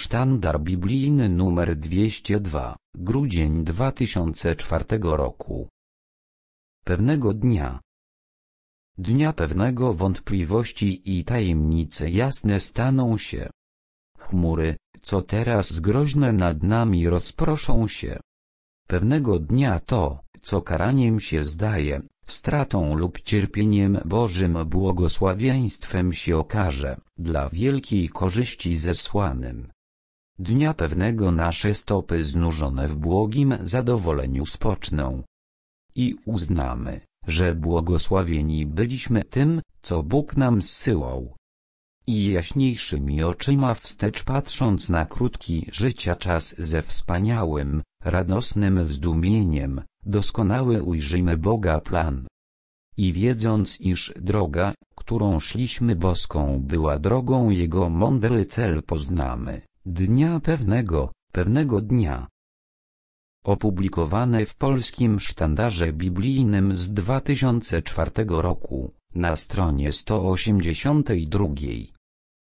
Sztandar biblijny numer 202, grudzień 2004 roku. Pewnego dnia pewnego wątpliwości i tajemnice jasne staną się. Chmury, co teraz groźne nad nami, rozproszą się. Pewnego dnia to, co karaniem się zdaje, stratą lub cierpieniem Bożym błogosławieństwem się okaże, dla wielkiej korzyści zesłanym. Dnia pewnego nasze stopy znużone w błogim zadowoleniu spoczną. I uznamy, że błogosławieni byliśmy tym, co Bóg nam zsyłał. I jaśniejszymi oczyma wstecz patrząc na krótki życia czas ze wspaniałym, radosnym zdumieniem, doskonały ujrzymy Boga plan. I wiedząc, iż droga, którą szliśmy boską, była drogą Jego, mądry cel poznamy, dnia pewnego dnia. Opublikowane w Polskim Sztandarze Biblijnym z 2004 roku, na stronie 182.